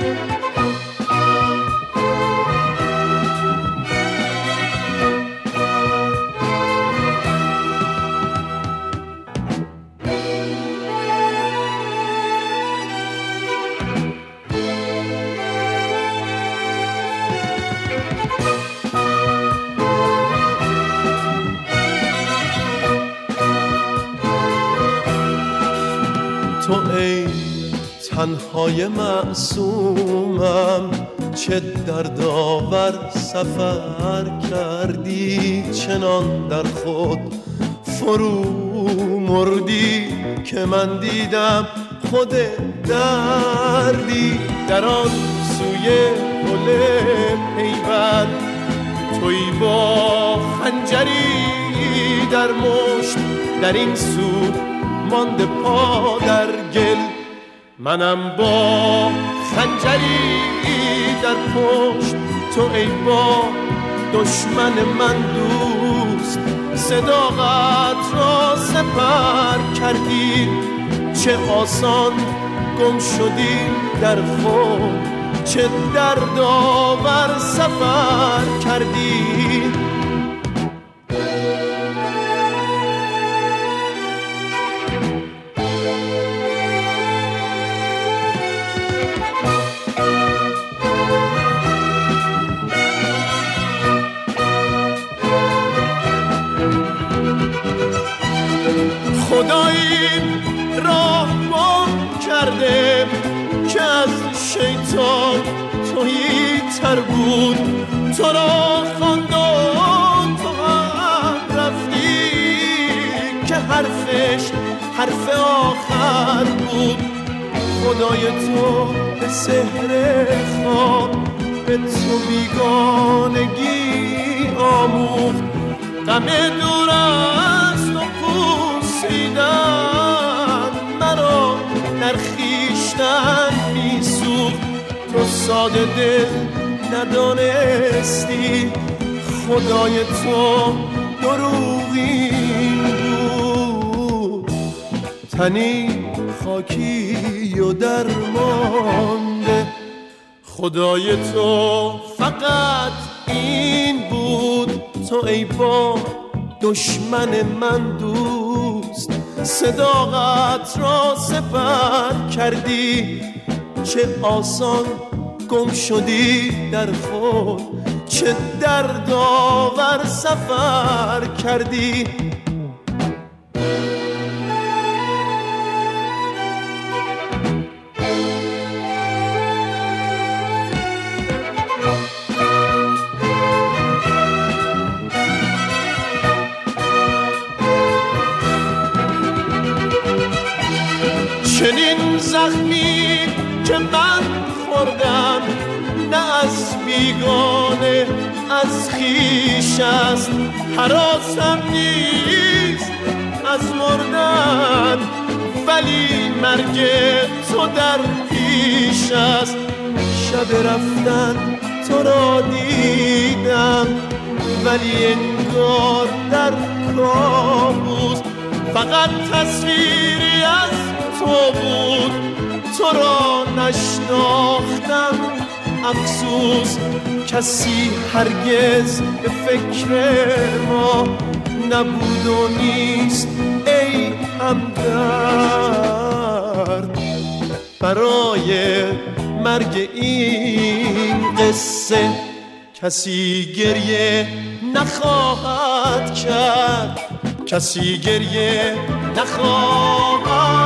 تو ای تنهای معصومم چه دردآور سفر کردی، چنان در خود فرو مردی که من دیدم خود دردی. در آن سوی گل پیوند تویی با خنجری در مشت، در این سو مانده پا در گل، منم با خنجری در پشت. تو ای با دشمن من دوست صداقت را سپر کردی، چه آسان گم شدی در خود، چه دردآور سفر کردی. خدایی راه گم کرده که از شیطان تویی تر بود، تو را خواند و تو هم رفتی که حرفش حرف آخر بود. خدای تو به سحر خواب به تو بیگانگی آموخت، غم دور است و پوسیدن مرا در خویشتن میسوخت. تو ساده دل ندانستی خدای تو دروغین بود، تنی خاکی و درمانده. خدای تو فقط این بود، تو ای با دشمن من دوست صداقت را سپر کردی، چه آسان گم شدی در خود، چه دردآور سفر کردی. چنین زخمی که من خوردم نه از بیگانه از خویش است، هراسم نیست از مردن ولی مرگ تو در پیش است. شب رفتن تو را دیدم ولی انگار در کابوس، فقط تصویری از تو بود، تو را نشناختم افسوس. کسی هرگز به فکر ما نبود و نیست ای همدرد، برای مرگ این قصه کسی گریه نخواهد کرد، کسی گریه نخواهد